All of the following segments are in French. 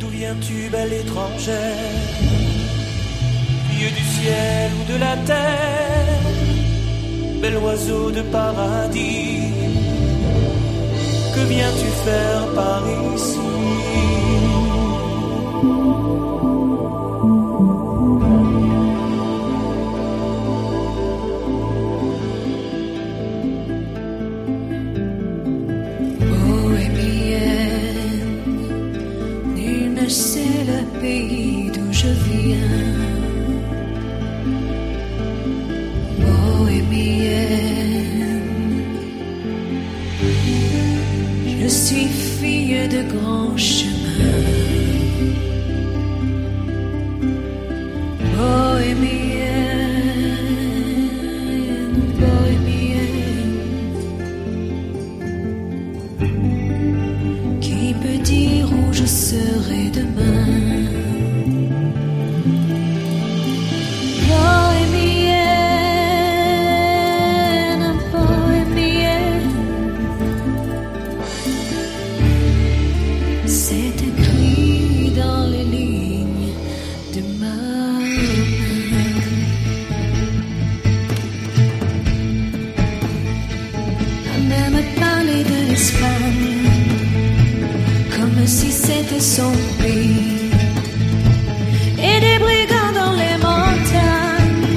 souviens-tu, belle étrangère, Dieu du ciel ou de la terre, bel oiseau de paradis, que viens-tu faire par ici? C'est le pays d'où je viens, bohémienne. Je suis fille de grands chemins, bohémienne, bohémienne. Qui peut dire où je serai demain? Bohémienne, bohémienne, c'est écrit dans les lignes de ma main. La mer me parlait de l'Espagne, comme si c'était son pays, et des brigands dans les montagnes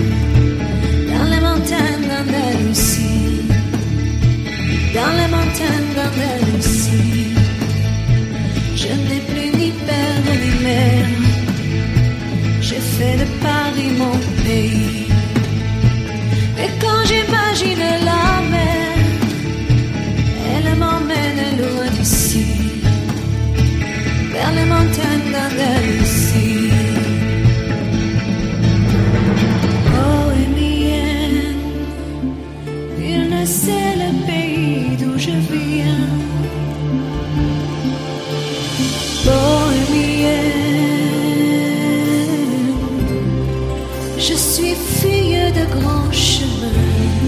d'Andalousie, dans les montagnes d'Andalousie. Je n'ai plus ni père ni mère, j'ai fait de Paris mon pays. Et quand j'imagine la mer, elle m'emmène loin d'ici, vers les montagnes d'Andalousie. Bohémienne, il ne sait le pays d'où je viens. Bohémienne, je suis fille de grands chemins.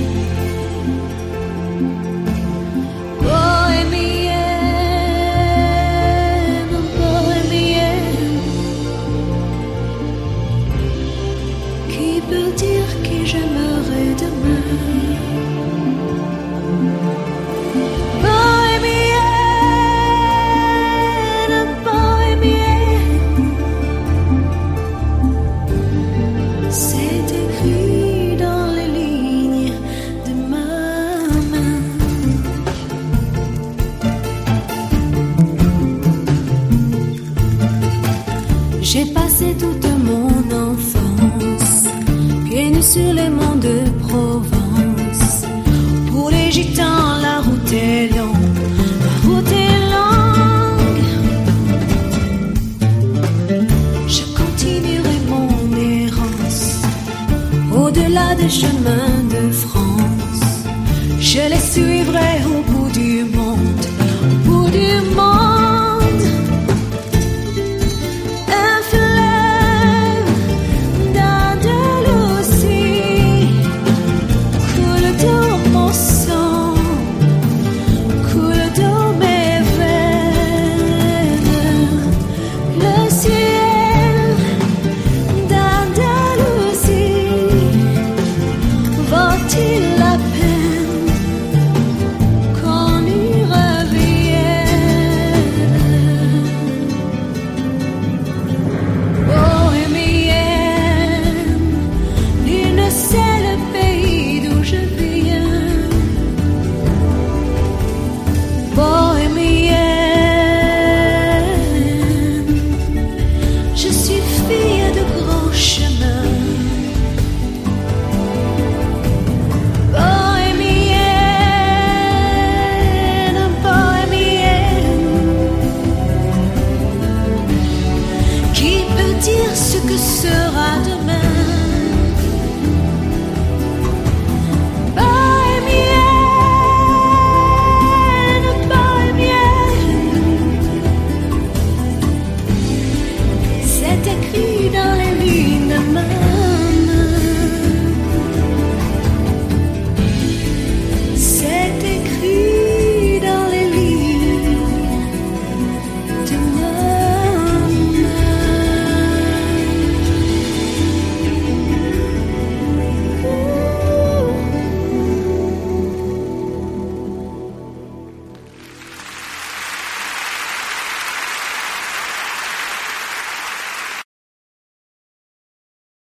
J'aimerais demain. Bohémienne, bohémienne, c'est écrit dans les lignes de ma main. J'ai passé toute mon enfance pieds nus sur les monts de Provence.